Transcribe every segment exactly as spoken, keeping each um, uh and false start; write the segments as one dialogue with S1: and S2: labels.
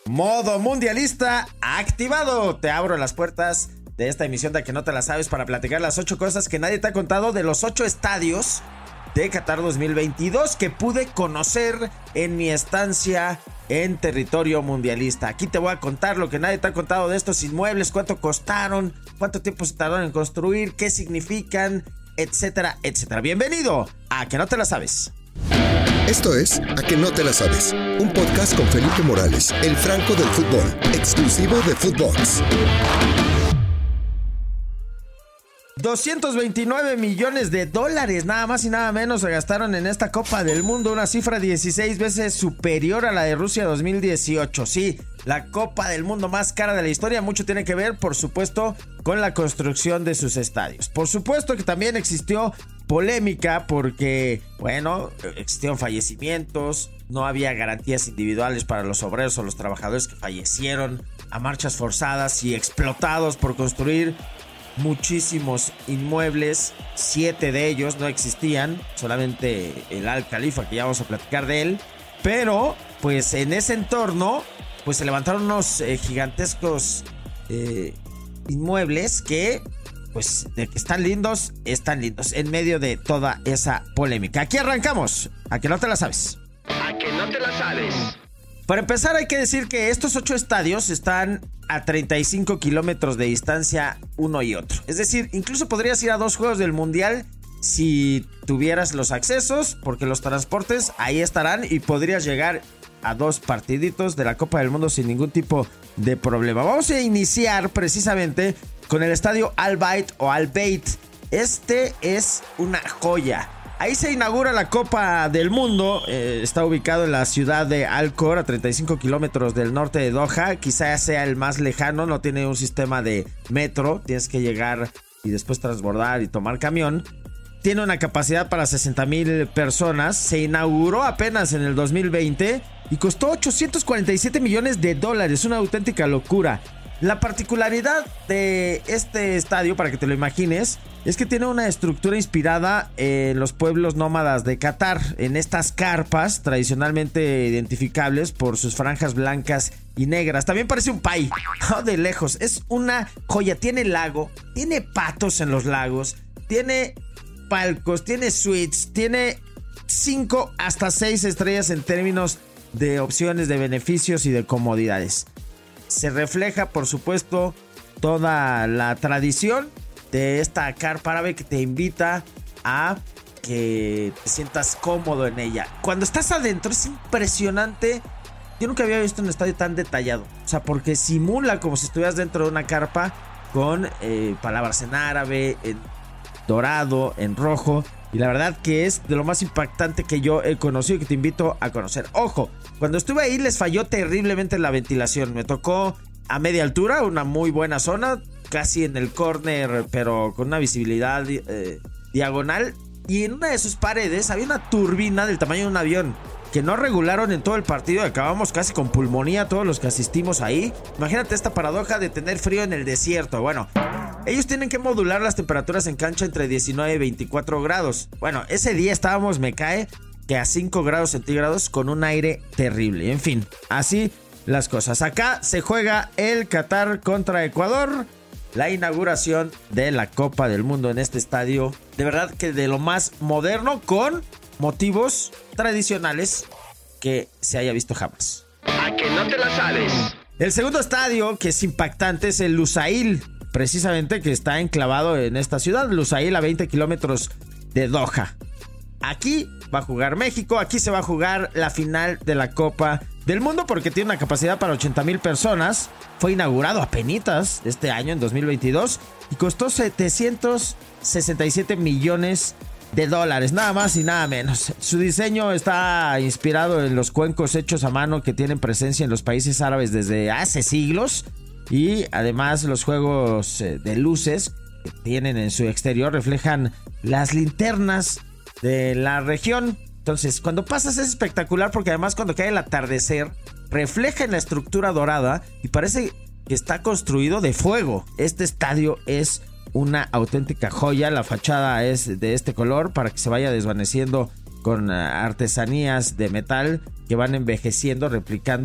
S1: Modo mundialista activado. Te abro las puertas de esta emisión de A Que No Te La Sabes para platicar las ocho cosas que nadie te ha contado de los ocho estadios de Qatar dos mil veintidós que pude conocer en mi estancia en territorio mundialista. Aquí te voy a contar lo que nadie te ha contado de estos inmuebles, cuánto costaron, cuánto tiempo se tardaron en construir, qué significan, etcétera, etcétera. Bienvenido a A Que No Te La Sabes.
S2: Esto es A Que No Te La Sabes, un podcast con Felipe Morales, el Franco del fútbol, exclusivo de Footbox.
S1: doscientos veintinueve millones de dólares, nada más y nada menos, se gastaron en esta Copa del Mundo, una cifra dieciséis veces superior a la de Rusia dos mil dieciocho. Sí, la Copa del Mundo más cara de la historia. Mucho tiene que ver, por supuesto, con la construcción de sus estadios. Por supuesto que también existió polémica porque, bueno, existieron fallecimientos, no había garantías individuales para los obreros o los trabajadores que fallecieron a marchas forzadas y explotados por construir muchísimos inmuebles. Siete de ellos no existían, solamente el Al Khalifa, que ya vamos a platicar de él. Pero pues en ese entorno pues se levantaron unos eh, gigantescos eh, inmuebles que pues de que están lindos, están lindos en medio de toda esa polémica. Aquí arrancamos. A Que No Te La Sabes.
S3: A Que No Te La Sabes.
S1: Para empezar hay que decir que estos ocho estadios están a treinta y cinco kilómetros de distancia uno y otro. Es decir, incluso podrías ir a dos juegos del mundial si tuvieras los accesos, porque los transportes ahí estarán y podrías llegar a dos partiditos de la Copa del Mundo sin ningún tipo de problema. Vamos a iniciar precisamente con el estadio Al Bayt o Al Bayt. Este es una joya. Ahí se inaugura la Copa del Mundo. Eh, está ubicado en la ciudad de Al Khor, a treinta y cinco kilómetros del norte de Doha. Quizás sea el más lejano, no tiene un sistema de metro. Tienes que llegar y después transbordar y tomar camión. Tiene una capacidad para sesenta mil personas. Se inauguró apenas en el dos mil veinte y costó ochocientos cuarenta y siete millones de dólares. Una auténtica locura. La particularidad de este estadio, para que te lo imagines, es que tiene una estructura inspirada en los pueblos nómadas de Qatar, en estas carpas tradicionalmente identificables por sus franjas blancas y negras. También parece un pay, oh, de lejos. Es una joya. Tiene lago, tiene patos en los lagos, tiene palcos, tiene suites, tiene cinco hasta seis estrellas en términos de opciones de beneficios y de comodidades. Se refleja, por supuesto, toda la tradición de esta carpa árabe que te invita a que te sientas cómodo en ella. Cuando estás adentro es impresionante. Yo nunca había visto un estadio tan detallado. O sea, porque simula como si estuvieras dentro de una carpa con eh, palabras en árabe, en dorado, en rojo. Y la verdad que es de lo más impactante que yo he conocido y que te invito a conocer. Ojo, cuando estuve ahí les falló terriblemente la ventilación. Me tocó a media altura, una muy buena zona, casi en el córner, pero con una visibilidad eh, diagonal. Y en una de sus paredes había una turbina del tamaño de un avión que no regularon en todo el partido. Acabamos casi con pulmonía todos los que asistimos ahí. Imagínate esta paradoja de tener frío en el desierto. Bueno, ellos tienen que modular las temperaturas en cancha entre diecinueve y veinticuatro grados. Bueno, ese día estábamos, me cae, que a cinco grados centígrados con un aire terrible. En fin, así las cosas. Acá se juega el Qatar contra Ecuador. La inauguración de la Copa del Mundo en este estadio. De verdad que de lo más moderno, con motivos tradicionales que se haya visto jamás.
S3: A Que No Te La Sabes.
S1: El segundo estadio que es impactante es el Lusail, precisamente, que está enclavado en esta ciudad. Lusail, a veinte kilómetros de Doha. Aquí va a jugar México. Aquí se va a jugar la final de la Copa del Mundo porque tiene una capacidad para ochenta mil personas. Fue inaugurado apenitas este año, en dos mil veintidós, y costó setecientos sesenta y siete millones de dólares, nada más y nada menos. Su diseño está inspirado en los cuencos hechos a mano que tienen presencia en los países árabes desde hace siglos. Y además los juegos de luces que tienen en su exterior reflejan las linternas de la región. Entonces, cuando pasas es espectacular porque además cuando cae el atardecer refleja en la estructura dorada y parece que está construido de fuego. Este estadio es una auténtica joya. La fachada es de este color para que se vaya desvaneciendo con artesanías de metal que van envejeciendo, replicando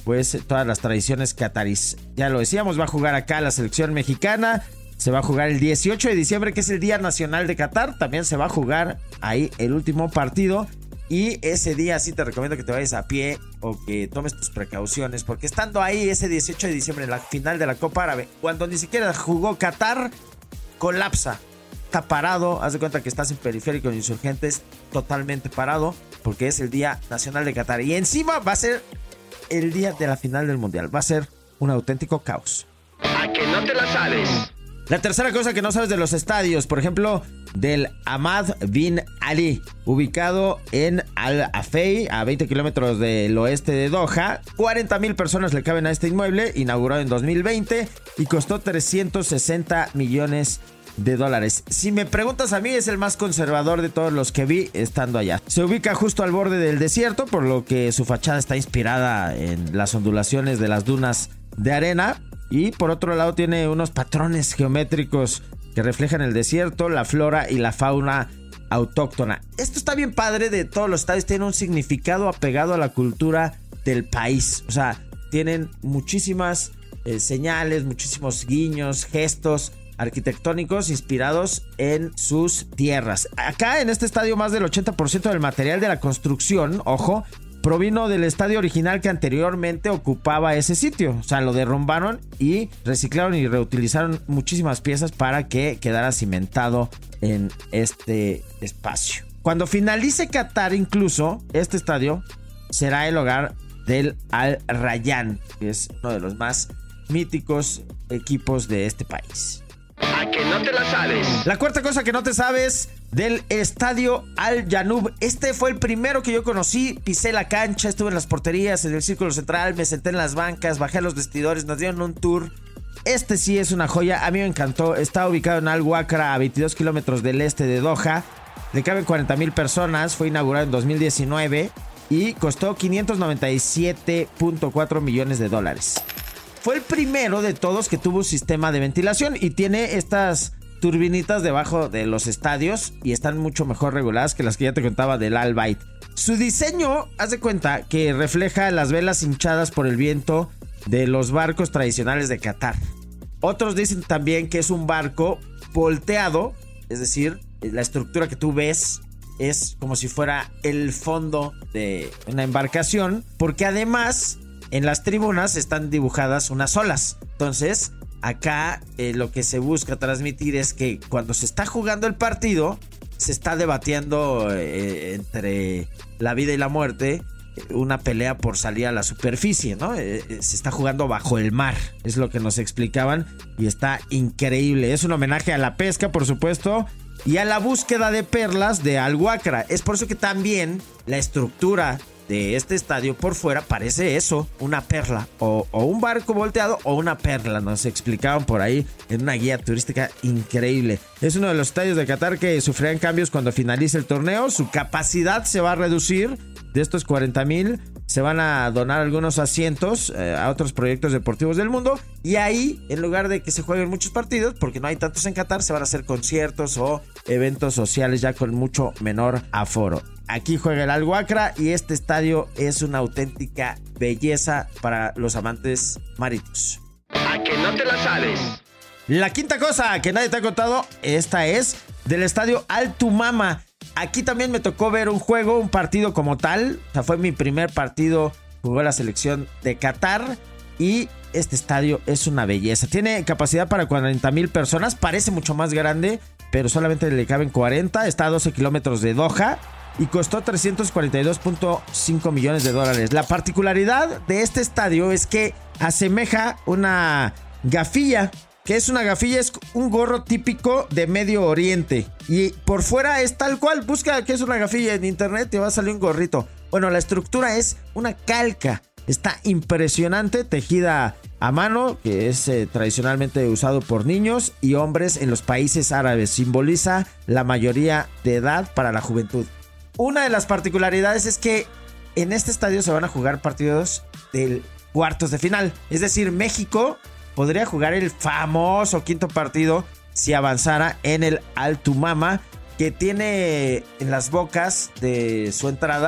S1: pues todas las tradiciones catarís. Ya lo decíamos, va a jugar acá la selección mexicana. Se va a jugar el dieciocho de diciembre, que es el Día Nacional de Qatar. También se va a jugar ahí el último partido. Y ese día sí te recomiendo que te vayas a pie o que tomes tus precauciones, porque estando ahí ese dieciocho de diciembre en la final de la Copa Árabe, cuando ni siquiera jugó Qatar, colapsa. Está parado, haz de cuenta que estás en Periférico de Insurgentes, totalmente parado, porque es el Día Nacional de Qatar. Y encima va a ser el día de la final del Mundial. Va a ser un auténtico caos.
S3: A que no te la sabes.
S1: La tercera cosa que no sabes de los estadios, por ejemplo, del Hamad bin Ali, ubicado en Al Afei, a veinte kilómetros del oeste de Doha. cuarenta mil personas le caben a este inmueble, inaugurado en dos mil veinte y costó trescientos sesenta millones de dólares. Si me preguntas a mí, es el más conservador de todos los que vi estando allá. Se ubica justo al borde del desierto, por lo que su fachada está inspirada en las ondulaciones de las dunas de arena. Y por otro lado tiene unos patrones geométricos que reflejan el desierto, la flora y la fauna autóctona. Esto está bien padre de todos los estadios, tiene un significado apegado a la cultura del país. O sea, tienen muchísimas eh, señales, muchísimos guiños, gestos arquitectónicos inspirados en sus tierras. Acá en este estadio más del ochenta por ciento del material de la construcción, ojo, provino del estadio original que anteriormente ocupaba ese sitio. O sea, lo derrumbaron y reciclaron y reutilizaron muchísimas piezas para que quedara cimentado en este espacio. Cuando finalice Qatar, incluso, este estadio será el hogar del Al Rayyan, que es uno de los más míticos equipos de este país.
S3: A que no te la sabes.
S1: La cuarta cosa que no te sabes del estadio Al Janoub. Este fue el primero que yo conocí. Pisé la cancha, estuve en las porterías, en el círculo central, me senté en las bancas, bajé a los vestidores, nos dieron un tour. Este sí es una joya, a mí me encantó. Está ubicado en Al Wakra, a veintidós kilómetros del este de Doha. Le caben cuarenta mil personas, fue inaugurado en dos mil diecinueve y costó quinientos noventa y siete punto cuatro millones de dólares. Fue el primero de todos que tuvo un sistema de ventilación y tiene estas turbinitas debajo de los estadios y están mucho mejor reguladas que las que ya te contaba del Al Bayt. Su diseño, haz de cuenta que refleja las velas hinchadas por el viento de los barcos tradicionales de Qatar. Otros dicen también que es un barco volteado, es decir, la estructura que tú ves es como si fuera el fondo de una embarcación, porque además en las tribunas están dibujadas unas olas. Entonces, acá eh, lo que se busca transmitir es que cuando se está jugando el partido, se está debatiendo eh, entre la vida y la muerte, eh, una pelea por salir a la superficie, ¿no? Eh, eh, se está jugando bajo el mar, es lo que nos explicaban y está increíble. Es un homenaje a la pesca, por supuesto, y a la búsqueda de perlas de Al Wakra. Es por eso que también la estructura de este estadio por fuera parece eso, una perla o, o un barco volteado o una perla, nos explicaban por ahí en una guía turística increíble. Es uno de los estadios de Qatar que sufrirán cambios cuando finalice el torneo. Su capacidad se va a reducir, de estos cuarenta mil se van a donar algunos asientos eh, a otros proyectos deportivos del mundo, y ahí, en lugar de que se jueguen muchos partidos, porque no hay tantos en Qatar, se van a hacer conciertos o eventos sociales ya con mucho menor aforo. Aquí juega el Al Wakra y este estadio es una auténtica belleza para los amantes marítimos.
S3: A que no te la sabes.
S1: La quinta cosa que nadie te ha contado, esta es del estadio Al Tumama. Aquí también me tocó ver un juego, un partido como tal. O sea, fue mi primer partido, jugó la selección de Qatar y este estadio es una belleza. Tiene capacidad para cuarenta mil personas, parece mucho más grande, pero solamente le caben cuarenta. Está a doce kilómetros de Doha y costó trescientos cuarenta y dos punto cinco millones de dólares. La particularidad de este estadio es que asemeja una gafilla. ¿Qué es una gafilla? Es un gorro típico de Medio Oriente y por fuera es tal cual. Busca qué es una gafilla en internet y te va a salir un gorrito. Bueno, la estructura es una calca. Está impresionante, tejida a mano, que es eh, tradicionalmente usado por niños y hombres en los países árabes. Simboliza la mayoría de edad para la juventud. Una de las particularidades es que en este estadio se van a jugar partidos del cuartos de final. Es decir, México podría jugar el famoso quinto partido si avanzara en el Al Tumama, que tiene en las bocas de su entrada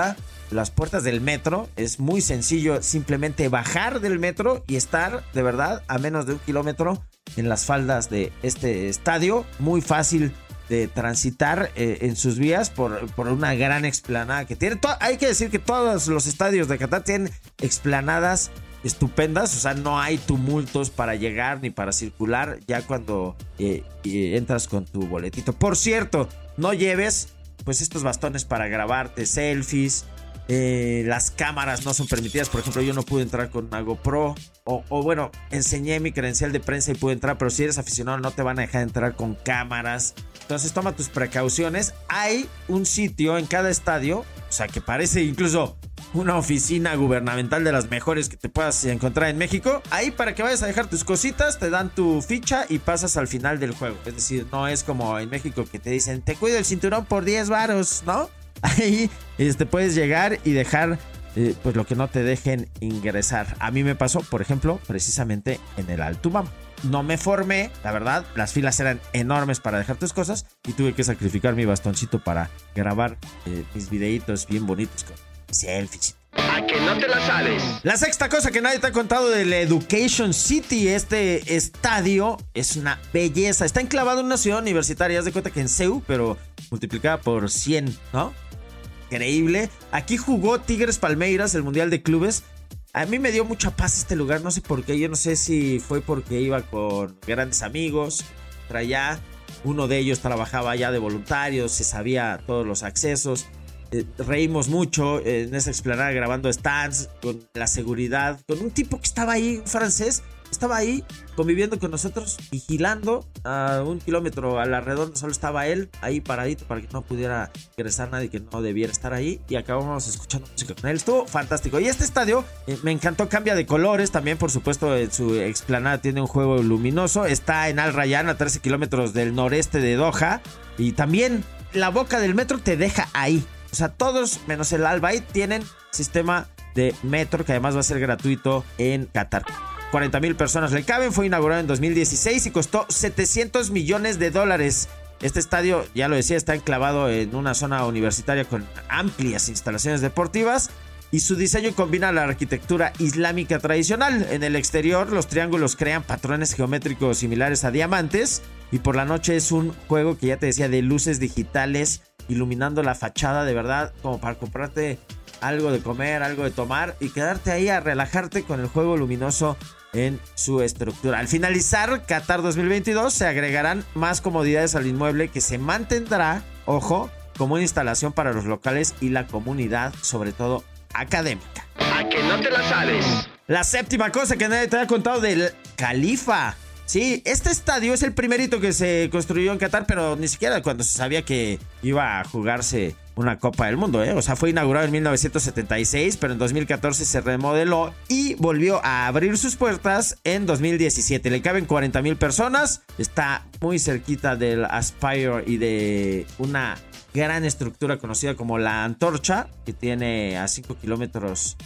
S1: las puertas del metro. Es muy sencillo simplemente bajar del metro y estar de verdad a menos de un kilómetro en las faldas de este estadio. Muy fácil de transitar eh, en sus vías por, por una gran explanada que tiene. To- hay que decir que todos los estadios de Qatar tienen explanadas estupendas, o sea, no hay tumultos para llegar ni para circular ya cuando eh, eh, entras con tu boletito. Por cierto, no lleves pues estos bastones para grabarte selfies. Eh, las cámaras no son permitidas. Por ejemplo, yo no pude entrar con una GoPro. O, o bueno, enseñé mi credencial de prensa y pude entrar. Pero si eres aficionado no te van a dejar entrar con cámaras. Entonces toma tus precauciones. Hay un sitio en cada estadio, o sea, que parece incluso una oficina gubernamental de las mejores que te puedas encontrar en México. Ahí para que vayas a dejar tus cositas, te dan tu ficha y pasas al final del juego. Es decir, no es como en México que te dicen, te cuido el cinturón por diez varos, ¿no? Ahí este, puedes llegar y dejar eh, pues lo que no te dejen ingresar. A mí me pasó, por ejemplo, precisamente en el Altumam. No me formé, la verdad, las filas eran enormes para dejar tus cosas y tuve que sacrificar mi bastoncito para grabar eh, mis videitos bien bonitos con selfies.
S3: A que no te la sabes.
S1: La sexta cosa que nadie te ha contado del Education City. Este estadio es una belleza. Está enclavado en una ciudad universitaria. Haz de cuenta que en C E U, pero multiplicada por cien, ¿no? Increíble. Aquí jugó Tigres Palmeiras, el Mundial de Clubes. A mí me dio mucha paz este lugar. No sé por qué. Yo no sé si fue porque iba con grandes amigos. Traía. Uno de ellos trabajaba ya de voluntario. Se sabía todos los accesos. Eh, reímos mucho en esa explanada grabando stands con la seguridad, con un tipo que estaba ahí, un francés, estaba ahí conviviendo con nosotros, vigilando a un kilómetro a la redonda. Solo estaba él ahí paradito para que no pudiera ingresar nadie que no debiera estar ahí, y acabamos escuchando música con él. Estuvo fantástico. Y este estadio eh, me encantó, cambia de colores también, por supuesto. En su explanada tiene un juego luminoso. Está en Al Rayyan, a trece kilómetros del noreste de Doha, y también la boca del metro te deja ahí. O sea, todos menos el Al Bayt tienen sistema de metro, que además va a ser gratuito en Qatar. cuarenta mil personas le caben. Fue inaugurado en dos mil dieciséis y costó setecientos millones de dólares. Este estadio, ya lo decía, está enclavado en una zona universitaria con amplias instalaciones deportivas, y su diseño combina la arquitectura islámica tradicional. En el exterior, los triángulos crean patrones geométricos similares a diamantes, y por la noche es un juego que ya te decía, de luces digitales iluminando la fachada, de verdad, como para comprarte algo de comer, algo de tomar y quedarte ahí a relajarte con el juego luminoso en su estructura. Al finalizar Qatar dos mil veintidós se agregarán más comodidades al inmueble, que se mantendrá, ojo, como una instalación para los locales y la comunidad, sobre todo académica.
S3: A que no te la sabes.
S1: La séptima cosa que nadie te había contado del Khalifa. Sí, este estadio es el primerito que se construyó en Qatar, pero ni siquiera cuando se sabía que iba a jugarse una Copa del Mundo, ¿eh? O sea, fue inaugurado en mil novecientos setenta y seis, pero en dos mil catorce se remodeló y volvió a abrir sus puertas en dos mil diecisiete. Le caben cuarenta mil personas, está muy cerquita del Aspire y de una gran estructura conocida como la Antorcha, que tiene a cinco kilómetros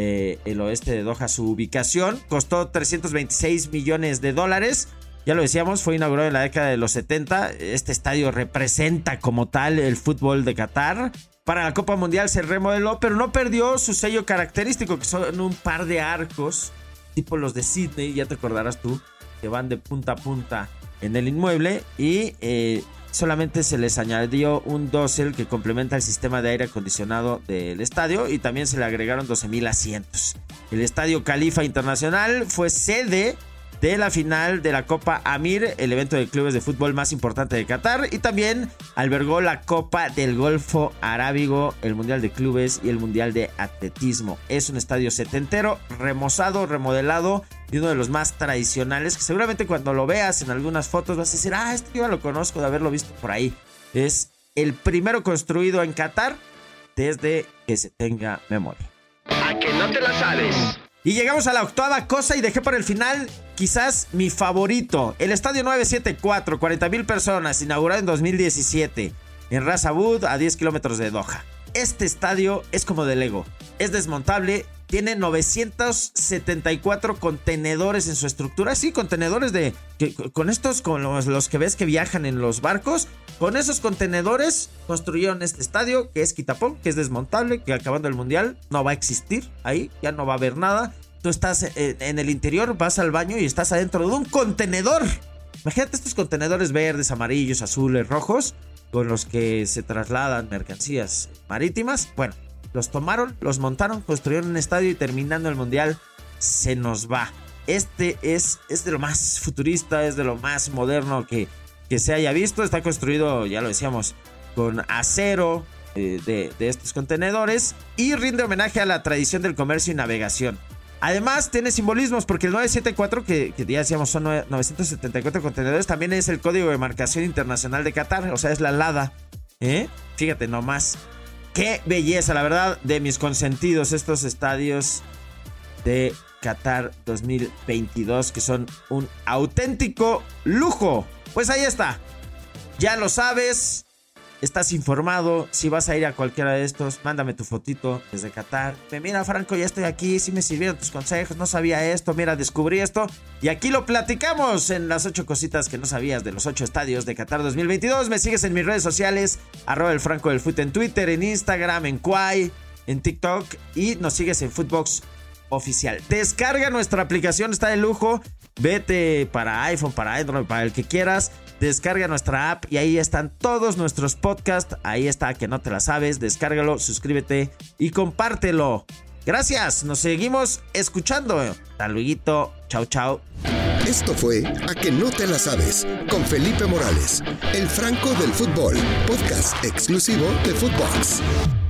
S1: del oeste de Doha su ubicación. Costó trescientos veintiséis millones de dólares. Ya lo decíamos, fue inaugurado en la década de los setenta. Este estadio representa como tal el fútbol de Qatar. Para la Copa Mundial se remodeló, pero no perdió su sello característico, que son un par de arcos, tipo los de Sydney, ya te acordarás tú, que van de punta a punta en el inmueble. Y eh, solamente se les añadió un dosel que complementa el sistema de aire acondicionado del estadio, y también se le agregaron doce mil asientos. El Estadio Khalifa Internacional fue sede de la final de la Copa Amir, el evento de clubes de fútbol más importante de Qatar, y también albergó la Copa del Golfo Arábigo, el Mundial de Clubes y el Mundial de Atletismo. Es un estadio setentero, remozado, remodelado, y uno de los más tradicionales, que seguramente cuando lo veas en algunas fotos vas a decir, ah, este yo lo conozco de haberlo visto por ahí. Es el primero construido en Qatar desde que se tenga memoria.
S3: A que no te la sabes.
S1: Y llegamos a la octava cosa, y dejé para el final quizás mi favorito. El Estadio nueve setenta y cuatro, cuarenta mil personas, inaugurado en dos mil diecisiete en Ras Abud, a diez kilómetros de Doha. Este estadio es como de Lego. Es desmontable, tiene novecientos setenta y cuatro contenedores en su estructura. Sí, contenedores de... Que, con estos, con los, los que ves que viajan en los barcos. Con esos contenedores construyeron este estadio, que es Quitapón, que es desmontable, que acabando el mundial no va a existir ahí, ya no va a haber nada. Tú estás en, en el interior, vas al baño y estás adentro de un contenedor. Imagínate estos contenedores verdes, amarillos, azules, rojos, con los que se trasladan mercancías marítimas. Bueno, los tomaron, los montaron, construyeron un estadio y terminando el mundial se nos va. Este es, es de lo más futurista, es de lo más moderno que, que se haya visto. Está construido, ya lo decíamos, con acero eh, de, de estos contenedores y rinde homenaje a la tradición del comercio y navegación. Además tiene simbolismos porque el novecientos setenta y cuatro, que, que ya decíamos son novecientos setenta y cuatro contenedores, también es el código de marcación internacional de Qatar, o sea es la LADA, ¿eh? Fíjate nomás, qué belleza, la verdad, de mis consentidos estos estadios de Qatar dos mil veintidós, que son un auténtico lujo. Pues ahí está, ya lo sabes. Estás informado, si vas a ir a cualquiera de estos, mándame tu fotito desde Qatar. Mira, Franco, ya estoy aquí, sí me sirvieron tus consejos, no sabía esto, mira, descubrí esto. Y aquí lo platicamos en las ocho cositas que no sabías de los ocho estadios de Qatar dos mil veintidós. Me sigues en mis redes sociales, arroba el Franco del Fut en Twitter, en Instagram, en Kwai, en TikTok. Y nos sigues en Footbox Oficial. Descarga nuestra aplicación, está de lujo. Vete para iPhone, para Android, para el que quieras. Descarga nuestra app y ahí están todos nuestros podcasts. Ahí está, que no te la sabes. Descárgalo, suscríbete y compártelo. Gracias, nos seguimos escuchando. Hasta luego, chao, chao.
S2: Esto fue A que no te la sabes con Felipe Morales, el Franco del Fútbol, podcast exclusivo de Footbox.